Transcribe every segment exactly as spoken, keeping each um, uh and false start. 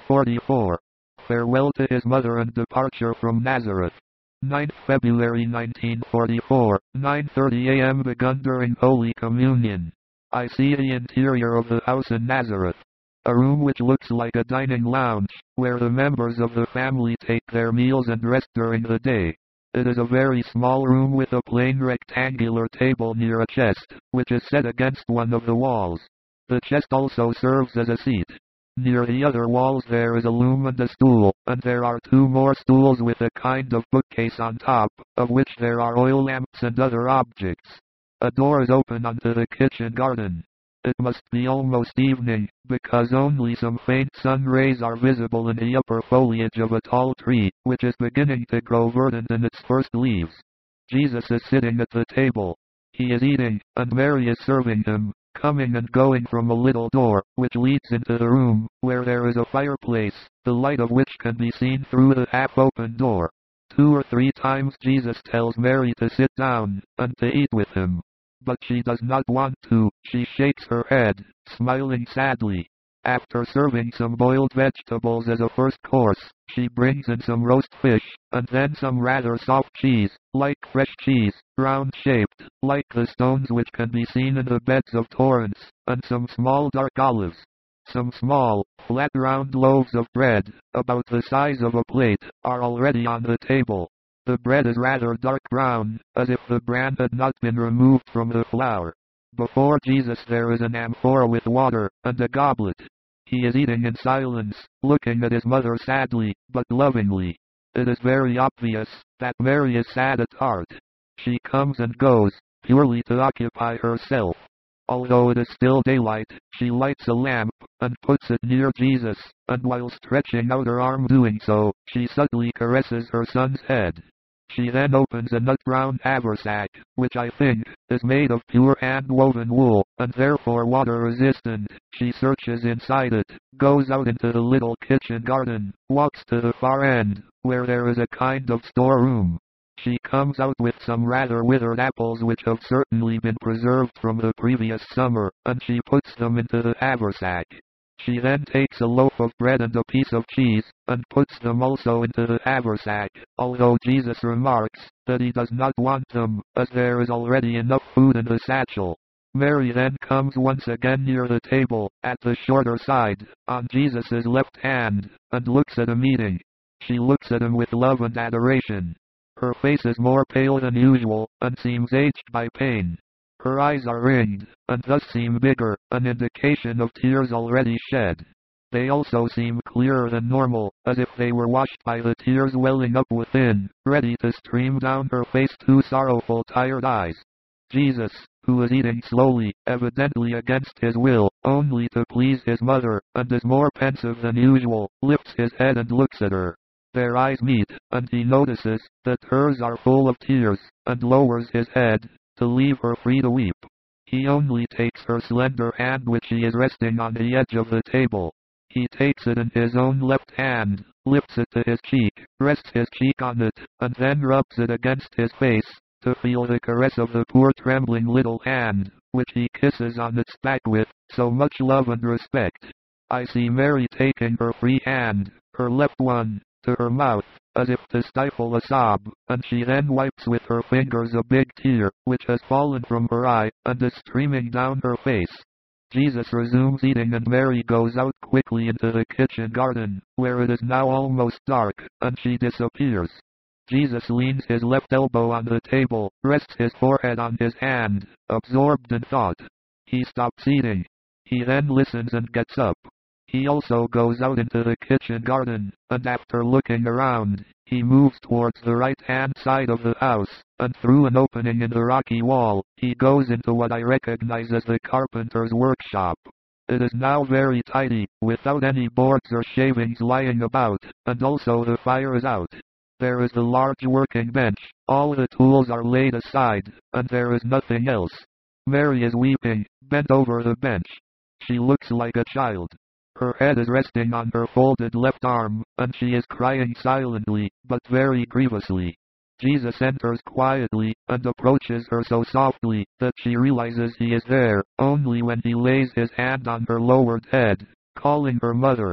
forty-four. Farewell to his mother and departure from Nazareth. ninth February nineteen forty-four, nine thirty a m begun during Holy Communion. I see the interior of the house in Nazareth. A room which looks like a dining lounge, where the members of the family take their meals and rest during the day. It is a very small room with a plain rectangular table near a chest, which is set against one of the walls. The chest also serves as a seat. Near the other walls there is a loom and a stool, and there are two more stools with a kind of bookcase on top, of which there are oil lamps and other objects. A door is open onto the kitchen garden. It must be almost evening, because only some faint sun rays are visible in the upper foliage of a tall tree, which is beginning to grow verdant in its first leaves. Jesus is sitting at the table. He is eating, and Mary is serving him, coming and going from a little door, which leads into the room, where there is a fireplace, the light of which can be seen through the half-open door. Two or three times Jesus tells Mary to sit down, and to eat with him. But she does not want to. She shakes her head, smiling sadly. After serving some boiled vegetables as a first course, she brings in some roast fish, and then some rather soft cheese, like fresh cheese, round-shaped, like the stones which can be seen in the beds of torrents, and some small dark olives. Some small, flat round loaves of bread, about the size of a plate, are already on the table. The bread is rather dark brown, as if the bran had not been removed from the flour. Before Jesus there is an amphora with water, and a goblet. He is eating in silence, looking at his mother sadly, but lovingly. It is very obvious that Mary is sad at heart. She comes and goes, purely to occupy herself. Although it is still daylight, she lights a lamp, and puts it near Jesus, and while stretching out her arm doing so, she subtly caresses her son's head. She then opens a nut-brown haversack, which I think is made of pure hand-woven wool, and therefore water-resistant. She searches inside it, goes out into the little kitchen garden, walks to the far end, where there is a kind of storeroom. She comes out with some rather withered apples which have certainly been preserved from the previous summer, and she puts them into the haversack. She then takes a loaf of bread and a piece of cheese, and puts them also into the haversack, although Jesus remarks that he does not want them, as there is already enough food in the satchel. Mary then comes once again near the table, at the shorter side, on Jesus' left hand, and looks at him eating. She looks at him with love and adoration. Her face is more pale than usual, and seems aged by pain. Her eyes are ringed, and thus seem bigger, an indication of tears already shed. They also seem clearer than normal, as if they were washed by the tears welling up within, ready to stream down her face two sorrowful tired eyes. Jesus, who is eating slowly, evidently against his will, only to please his mother, and is more pensive than usual, lifts his head and looks at her. Their eyes meet, and he notices that hers are full of tears, and lowers his head, to leave her free to weep. He only takes her slender hand which she is resting on the edge of the table. He takes it in his own left hand, lifts it to his cheek, rests his cheek on it, and then rubs it against his face, to feel the caress of the poor trembling little hand, which he kisses on its back with so much love and respect. I see Mary taking her free hand, her left one, to her mouth, as if to stifle a sob, and she then wipes with her fingers a big tear, which has fallen from her eye, and is streaming down her face. Jesus resumes eating and Mary goes out quickly into the kitchen garden, where it is now almost dark, and she disappears. Jesus leans his left elbow on the table, rests his forehead on his hand, absorbed in thought. He stops eating. He then listens and gets up. He also goes out into the kitchen garden, and after looking around, he moves towards the right-hand side of the house, and through an opening in the rocky wall, he goes into what I recognize as the carpenter's workshop. It is now very tidy, without any boards or shavings lying about, and also the fire is out. There is the large working bench, all the tools are laid aside, and there is nothing else. Mary is weeping, bent over the bench. She looks like a child. Her head is resting on her folded left arm, and she is crying silently, but very grievously. Jesus enters quietly, and approaches her so softly, that she realizes he is there, only when he lays his hand on her lowered head, calling her mother.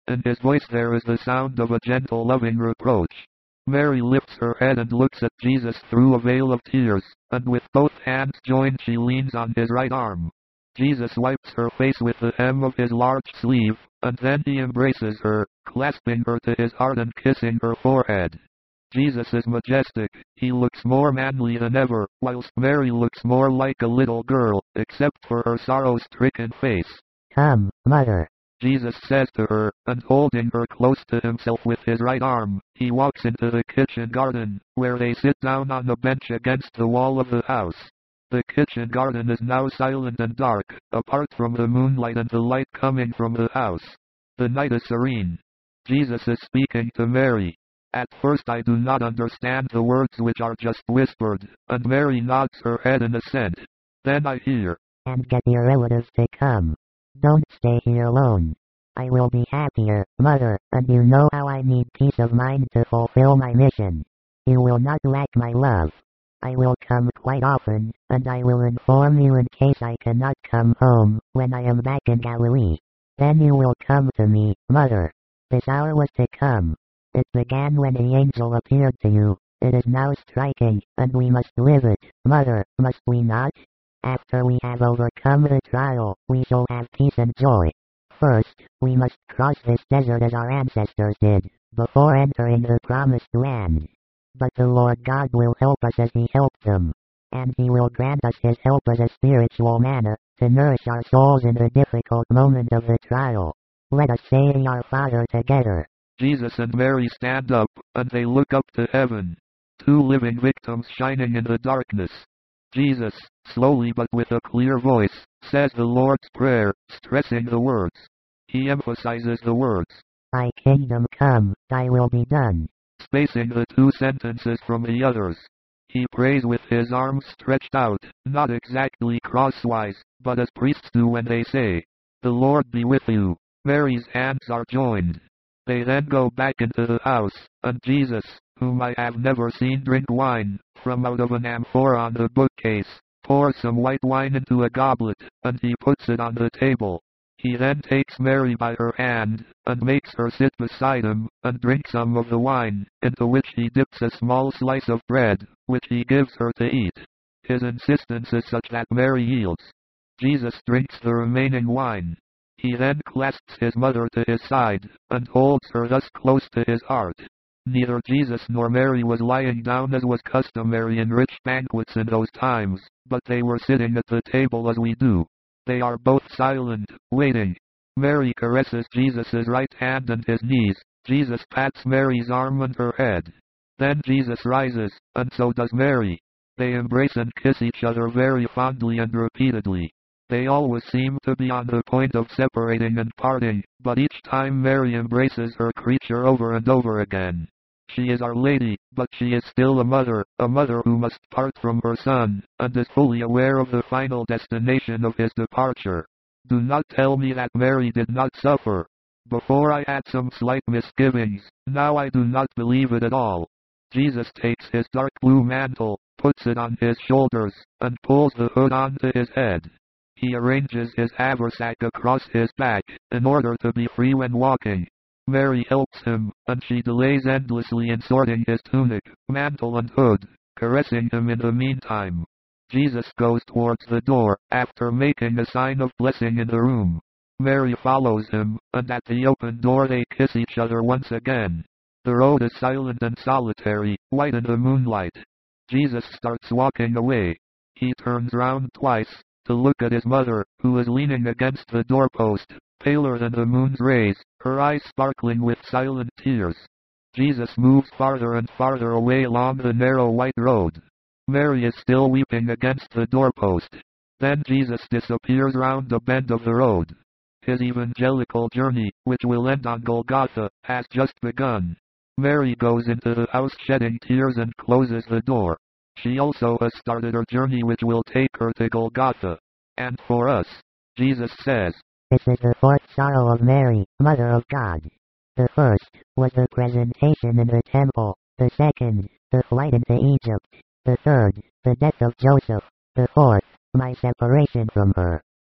In his voice there is the sound of a gentle loving reproach. Mary lifts her head and looks at Jesus through a veil of tears, and with both hands joined she leans on his right arm. Jesus wipes her face with the hem of his large sleeve, and then he embraces her, clasping her to his heart and kissing her forehead. Jesus is majestic, he looks more manly than ever, whilst Mary looks more like a little girl, except for her sorrow-stricken face. "Come, mother," Jesus says to her, and holding her close to himself with his right arm, he walks into the kitchen garden, where they sit down on a bench against the wall of the house. The kitchen garden is now silent and dark, apart from the moonlight and the light coming from the house. The night is serene. Jesus is speaking to Mary. At first I do not understand the words which are just whispered, and Mary nods her head in assent. Then I hear, "And get your relatives to come. Don't stay here alone. I will be happier, mother, and you know how I need peace of mind to fulfill my mission. You will not lack my love. I will come quite often, and I will inform you in case I cannot come home, when I am back in Galilee. Then you will come to me, mother. This hour was to come. It began when the angel appeared to you. It is now striking, and we must live it, mother, must we not? After we have overcome the trial, we shall have peace and joy. First, we must cross this desert as our ancestors did, before entering the promised land. But the Lord God will help us as he helped them. And he will grant us his help as a spiritual manna, to nourish our souls in the difficult moment of the trial. Let us say our Father together." Jesus and Mary stand up, and they look up to heaven. Two living victims shining in the darkness. Jesus, slowly but with a clear voice, says the Lord's Prayer, stressing the words. He emphasizes the words, "Thy kingdom come, thy will be done," spacing the two sentences from the others. He prays with his arms stretched out, not exactly crosswise, but as priests do when they say, "The Lord be with you." Mary's hands are joined. They then go back into the house, and Jesus, whom I have never seen drink wine, from out of an amphora on the bookcase, pours some white wine into a goblet, and he puts it on the table. He then takes Mary by her hand, and makes her sit beside him, and drink some of the wine, into which he dips a small slice of bread, which he gives her to eat. His insistence is such that Mary yields. Jesus drinks the remaining wine. He then clasps his mother to his side, and holds her thus close to his heart. Neither Jesus nor Mary was lying down as was customary in rich banquets in those times, but they were sitting at the table as we do. They are both silent, waiting. Mary caresses Jesus' right hand and his knees. Jesus pats Mary's arm and her head. Then Jesus rises, and so does Mary. They embrace and kiss each other very fondly and repeatedly. They always seem to be on the point of separating and parting, but each time Mary embraces her creature over and over again. She is Our Lady, but she is still a mother, a mother who must part from her son, and is fully aware of the final destination of his departure. Do not tell me that Mary did not suffer. Before I had some slight misgivings, now I do not believe it at all. Jesus takes his dark blue mantle, puts it on his shoulders, and pulls the hood onto his head. He arranges his haversack across his back, in order to be free when walking. Mary helps him, and she delays endlessly in sorting his tunic, mantle and hood, caressing him in the meantime. Jesus goes towards the door, after making a sign of blessing in the room. Mary follows him, and at the open door they kiss each other once again. The road is silent and solitary, white in the moonlight. Jesus starts walking away. He turns round twice, to look at his mother, who is leaning against the doorpost, paler than the moon's rays, her eyes sparkling with silent tears. Jesus moves farther and farther away along the narrow white road. Mary is still weeping against the doorpost. Then Jesus disappears round a bend of the road. His evangelical journey, which will end on Golgotha, has just begun. Mary goes into the house shedding tears and closes the door. She also has started her journey which will take her to Golgotha. And for us, Jesus says, "This is the fourth sorrow of Mary, Mother of God. The first was the presentation in the temple, the second, the flight into Egypt, the third, the death of Joseph, the fourth, my separation from her."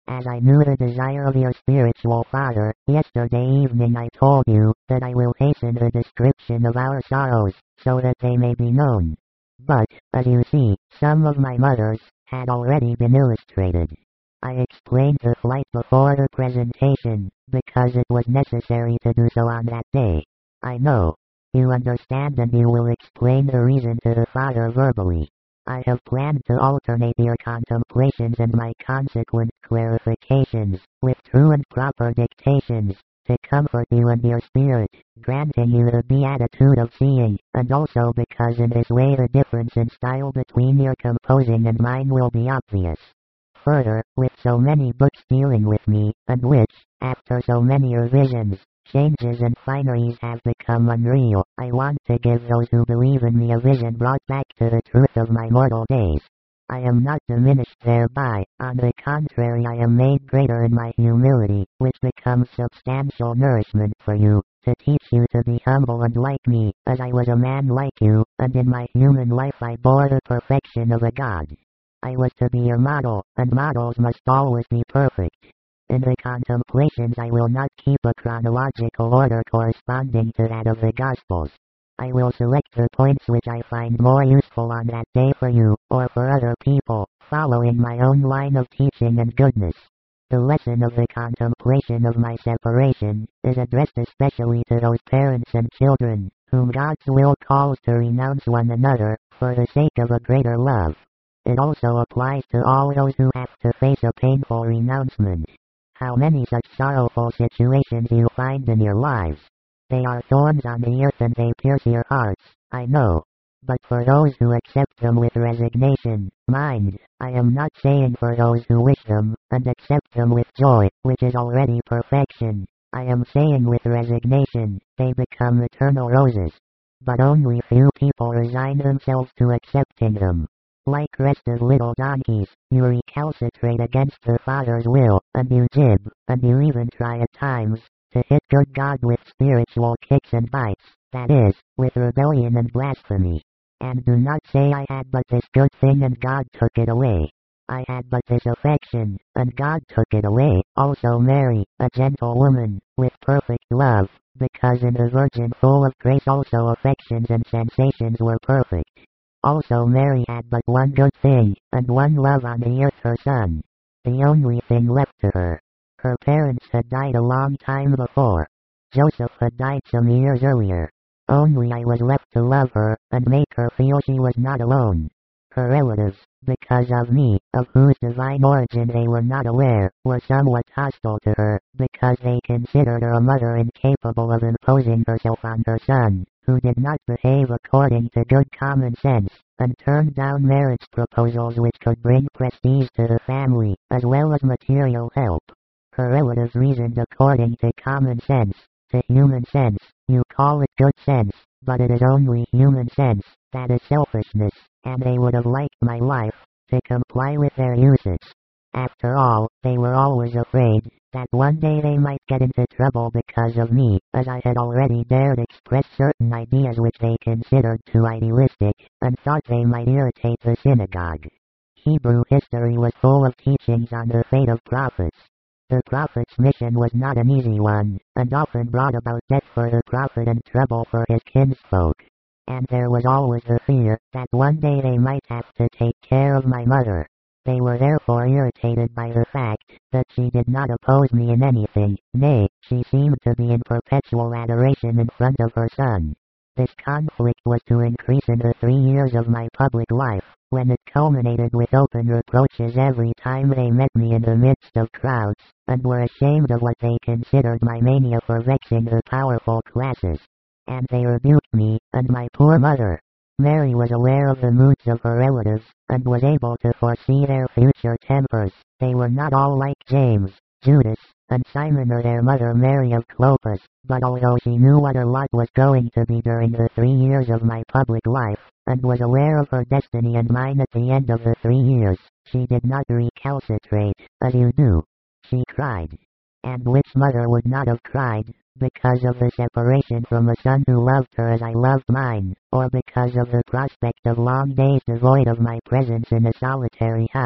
As I knew the desire of your spiritual father, yesterday evening I told you that I will hasten the description of our sorrows, so that they may be known. But, as you see, some of my mothers had already been illustrated. I explained the flight before the presentation, because it was necessary to do so on that day. I know. You understand, and you will explain the reason to the father verbally. I have planned to alternate your contemplations and my consequent clarifications, with true and proper dictations, to comfort you and your spirit, granting you the beatitude of seeing, and also because in this way the difference in style between your composing and mine will be obvious. Further, with so many books dealing with me, and which, after so many revisions, changes and fineries have become unreal, I want to give those who believe in me a vision brought back to the truth of my mortal days. I am not diminished thereby, on the contrary I am made greater in my humility, which becomes substantial nourishment for you, to teach you to be humble and like me, as I was a man like you, and in my human life I bore the perfection of a god. I was to be your model, and models must always be perfect. In the contemplations I will not keep a chronological order corresponding to that of the Gospels. I will select the points which I find more useful on that day for you, or for other people, following my own line of teaching and goodness. The lesson of the contemplation of my separation is addressed especially to those parents and children, whom God's will calls to renounce one another, for the sake of a greater love. It also applies to all those who have to face a painful renouncement. How many such sorrowful situations you find in your lives. They are thorns on the earth and they pierce your hearts, I know. But for those who accept them with resignation, mind, I am not saying for those who wish them, and accept them with joy, which is already perfection, I am saying with resignation, they become eternal roses. But only few people resign themselves to accepting them. Like restive little donkeys, you recalcitrate against the Father's will, and you jib, and you even try at times, to hit good God with spiritual kicks and bites, that is, with rebellion and blasphemy. And do not say I had but this good thing and God took it away. I had but this affection, and God took it away, also Mary, a gentle woman, with perfect love, because in the Virgin full of grace also affections and sensations were perfect. Also Mary had but one good thing, and one love on the earth, her Son. The only thing left to her. Her parents had died a long time before. Joseph had died some years earlier. Only I was left to love her, and make her feel she was not alone. Her relatives, because of me, of whose divine origin they were not aware, were somewhat hostile to her, because they considered her a mother incapable of imposing herself on her son, who did not behave according to good common sense, and turned down marriage proposals which could bring prestige to the family, as well as material help. Her relatives reasoned according to common sense, to human sense. You call it good sense, but it is only human sense, that is selfishness, and they would have liked my life, to comply with their usage. After all, they were always afraid, that one day they might get into trouble because of me, as I had already dared express certain ideas which they considered too idealistic, and thought they might irritate the synagogue. Hebrew history was full of teachings on the fate of prophets. The prophet's mission was not an easy one, and often brought about death for the prophet and trouble for his kinsfolk. And there was always the fear, that one day they might have to take care of my mother. They were therefore irritated by the fact, that she did not oppose me in anything, nay, she seemed to be in perpetual adoration in front of her son. This conflict was to increase in the three years of my public life, when it culminated with open reproaches every time they met me in the midst of crowds, and were ashamed of what they considered my mania for vexing the powerful classes. And they rebuked me, and my poor mother. Mary was aware of the moods of her relatives, and was able to foresee their future tempers. They were not all like James, Judas, and Simon or their mother Mary of Clopas, but although she knew what her lot was going to be during the three years of my public life, and was aware of her destiny and mine at the end of the three years, she did not recalcitrate, as you do. She cried. And which mother would not have cried, because of the separation from a son who loved her as I loved mine, or because of the prospect of long days devoid of my presence in a solitary house,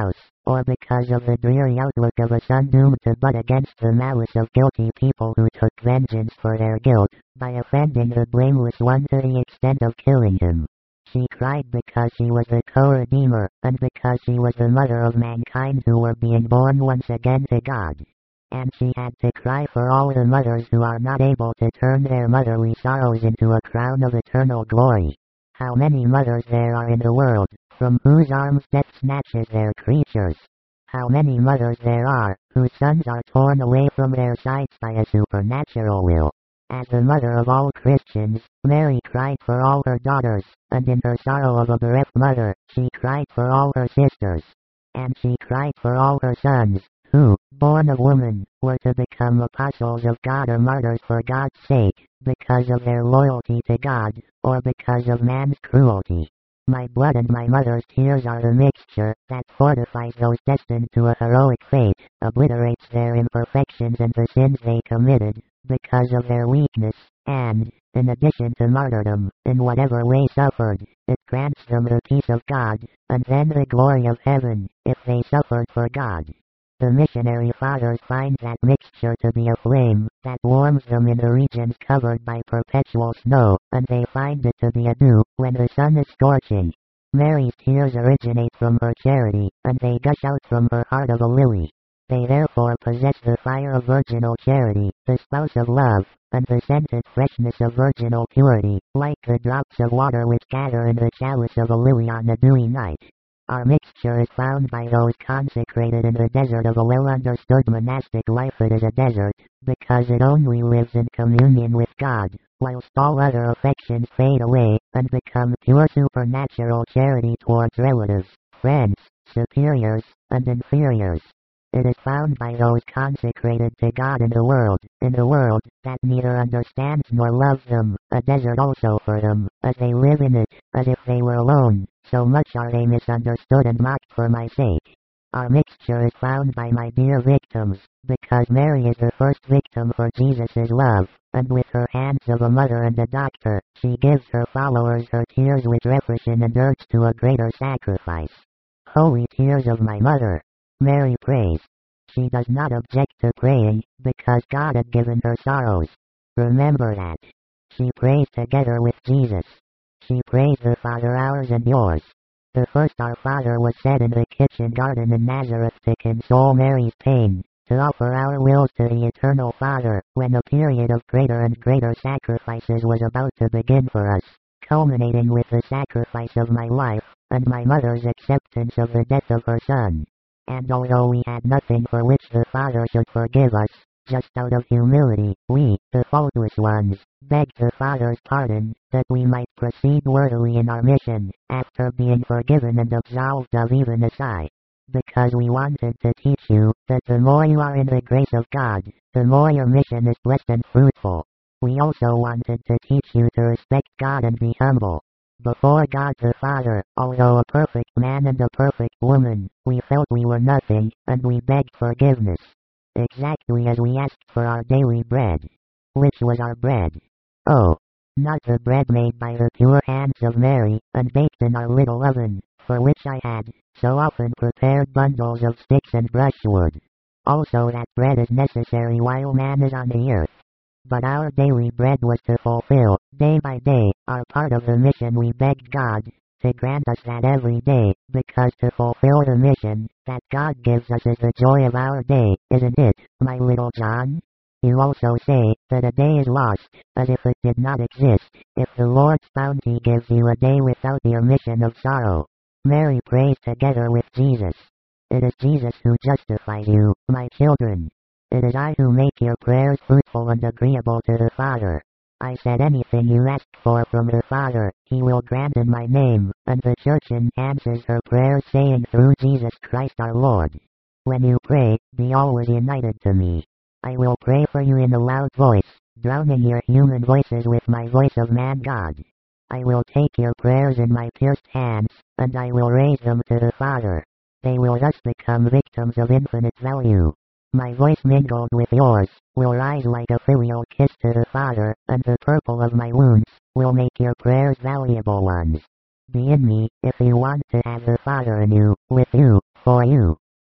or because of the dreary outlook of a son doomed to butt against the malice of guilty people who took vengeance for their guilt, by offending the blameless one to the extent of killing him. She cried because she was the co-redeemer, and because she was the mother of mankind who were being born once again to God. And she had to cry for all the mothers who are not able to turn their motherly sorrows into a crown of eternal glory. How many mothers there are in the world, from whose arms death snatches their creatures. How many mothers there are, whose sons are torn away from their sides by a supernatural will. As the mother of all Christians, Mary cried for all her daughters, and in her sorrow of a bereft mother, she cried for all her sisters. And she cried for all her sons, who, born of woman, were to become apostles of God or martyrs for God's sake, because of their loyalty to God, or because of man's cruelty. My blood and my mother's tears are the mixture that fortifies those destined to a heroic fate, obliterates their imperfections and the sins they committed, because of their weakness, and, in addition to martyrdom, in whatever way suffered, it grants them the peace of God, and then the glory of heaven, if they suffered for God. The missionary fathers find that mixture to be a flame that warms them in the regions covered by perpetual snow, and they find it to be a dew when the sun is scorching. Mary's tears originate from her charity, and they gush out from her heart of a lily. They therefore possess the fire of virginal charity, the spouse of love, and the scented freshness of virginal purity, like the drops of water which gather in the chalice of a lily on a dewy night. Our mixture is found by those consecrated in the desert of a well-understood monastic life. It is a desert, because it only lives in communion with God, whilst all other affections fade away, and become pure supernatural charity towards relatives, friends, superiors, and inferiors. It is found by those consecrated to God in the world, in the world that neither understands nor loves them, a desert also for them, as they live in it, as if they were alone, so much are they misunderstood and mocked for my sake. Our mixture is found by my dear victims, because Mary is the first victim for Jesus' love, and with her hands of a mother and a doctor, she gives her followers her tears which refreshen and urge to a greater sacrifice. Holy tears of my mother! Mary prays. She does not object to praying, because God had given her sorrows. Remember that. She prays together with Jesus. She prays the Father ours and yours. The first Our Father was said in the kitchen garden in Nazareth to console Mary's pain, to offer our wills to the Eternal Father, when a period of greater and greater sacrifices was about to begin for us, culminating with the sacrifice of my life, and my mother's acceptance of the death of her son. And although we had nothing for which the Father should forgive us, just out of humility, we, the faultless ones, begged the Father's pardon, that we might proceed worthily in our mission, after being forgiven and absolved of even a sigh. Because we wanted to teach you, that the more you are in the grace of God, the more your mission is blessed and fruitful. We also wanted to teach you to respect God and be humble. Before God the Father, although a perfect man and a perfect woman, we felt we were nothing, and we begged forgiveness. Exactly as we asked for our daily bread. Which was our bread? Oh, not the bread made by the pure hands of Mary, and baked in our little oven, for which I had, so often prepared bundles of sticks and brushwood. Also that bread is necessary while man is on the earth. But our daily bread was to fulfill, day by day, our part of the mission. We begged God to grant us that every day, because to fulfill the mission that God gives us is the joy of our day, isn't it, my little John? You also say that a day is lost, as if it did not exist, if the Lord's bounty gives you a day without your mission of sorrow. Mary prays together with Jesus. It is Jesus who justifies you, my children. It is I who make your prayers fruitful and agreeable to the Father. I said anything you ask for from the Father, He will grant in my name, and the Church enhances her prayers saying through Jesus Christ our Lord. When you pray, be always united to me. I will pray for you in a loud voice, drowning your human voices with my voice of man God. I will take your prayers in my pierced hands, and I will raise them to the Father. They will thus become victims of infinite value. My voice mingled with yours, will rise like a filial kiss to the Father, and the purple of my wounds will make your prayers valuable ones. Be in me, if you want to have the Father in you, with you, for you.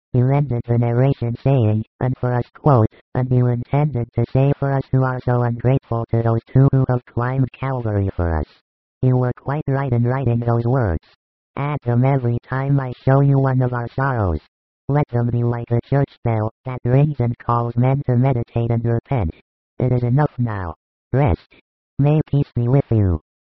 You ended the narration saying, and for us quote, and you intended to say for us who are so ungrateful to those two who have climbed Calvary for us. You were quite right in writing those words. Add them every time I show you one of our sorrows. Let them be like a church bell that rings and calls men to meditate and repent. It is enough now. Rest. May peace be with you.